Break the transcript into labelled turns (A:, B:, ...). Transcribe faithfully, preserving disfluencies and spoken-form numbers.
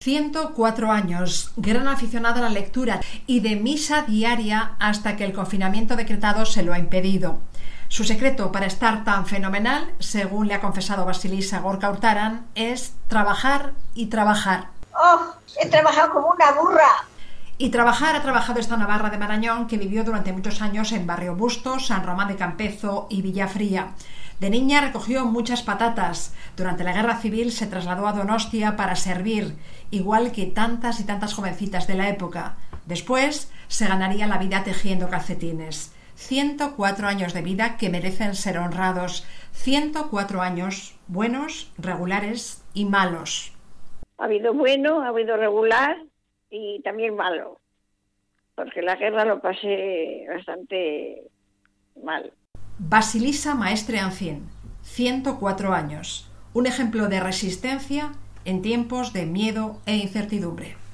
A: ciento cuatro años, gran aficionada a la lectura y de misa diaria hasta que el confinamiento decretado se lo ha impedido. Su secreto para estar tan fenomenal, según le ha confesado Basilisa Gorka Urtaran, es trabajar y trabajar.
B: ¡Oh! He trabajado como una burra.
A: Y trabajar ha trabajado esta navarra de Marañón, que vivió durante muchos años en Barrio Bustos, San Román de Campezo y Villafría. De niña recogió muchas patatas. Durante la Guerra Civil se trasladó a Donostia para servir, igual que tantas y tantas jovencitas de la época. Después se ganaría la vida tejiendo calcetines. ciento cuatro años de vida que merecen ser honrados. ciento cuatro años buenos, regulares y malos.
B: Ha habido bueno, ha habido regular y también malo, porque la guerra lo pasé bastante mal.
A: Basilisa Maestre Ancín, ciento cuatro años, un ejemplo de resistencia en tiempos de miedo e incertidumbre.